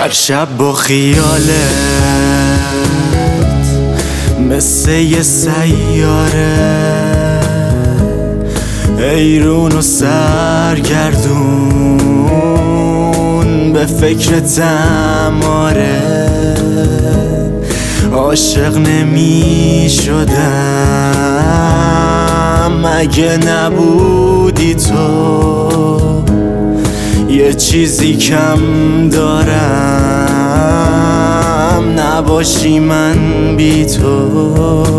هر شب با خیالت مثل یه سیاره حیرون و سرگردون به فکرتم. آره عاشق نمی شدم اگه نبودی تو. یه چیزی کم دارم نباشی من بی تو.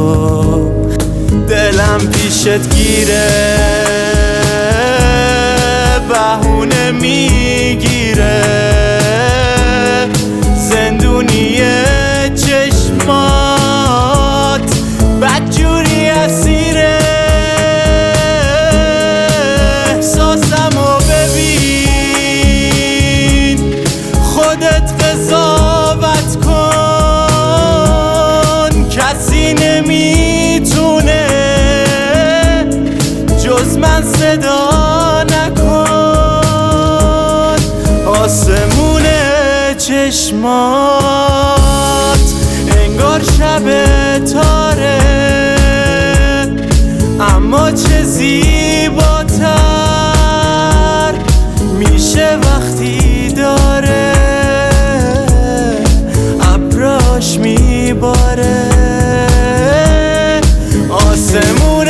دلم پیشت گیره بهونه میگیره زندونی چشمات بدجوری اسیره. احساسمو ببین خودت قضاوت کن. کسی نمیتونه جز من صدا نکن. آسمون چشمات انگار شب تاره اما چه زیباتر میشه وقتی داره ابراش میباره. آسمون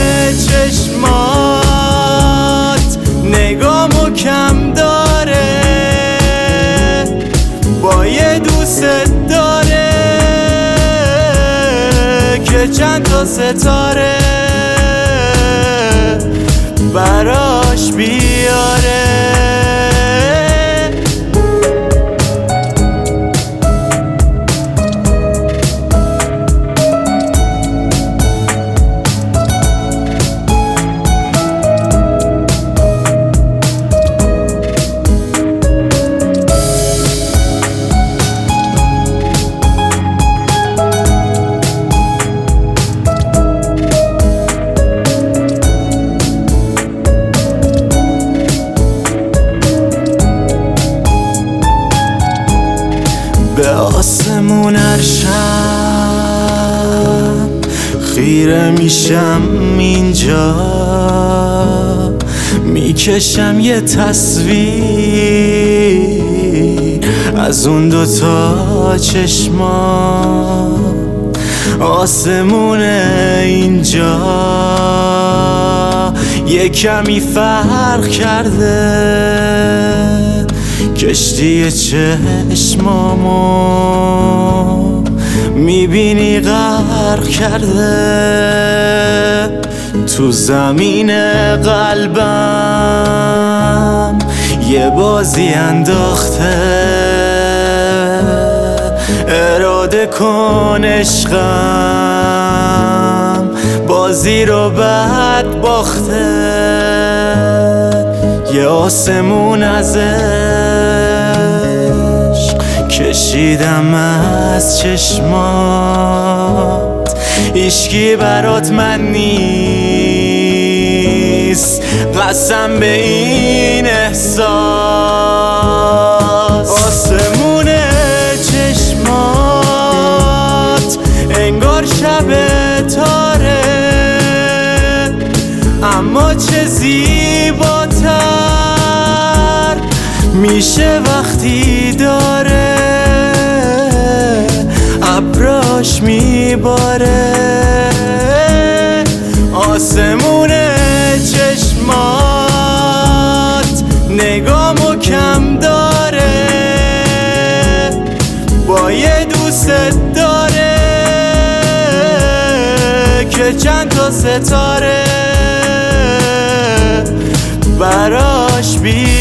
چشمات نگامو کم داره با یه دوست داره که چند تا ستاره براش بیاره. به آسمون هر شب خیره میشم اینجا میکشم یه تصویر از اون دوتا چشما. آسمون اینجا یه کمی فرق کرده کشتی چشمامو میبینی غرق کرده تو زمین قلبم یه بازی انداخته. اراده کن عشقم بازی رو بد باخته. یه آسمون از عشق کشیدم از چشمات. هیچکی برات من نیست قسم به این احساس. آسمون چشمات انگار شب تاره اما چه زیباتر میشه وقتی داره ابراش میباره. آسمون چشمات نگامو کم داره با یه دوست داره که چند تا ستاره براش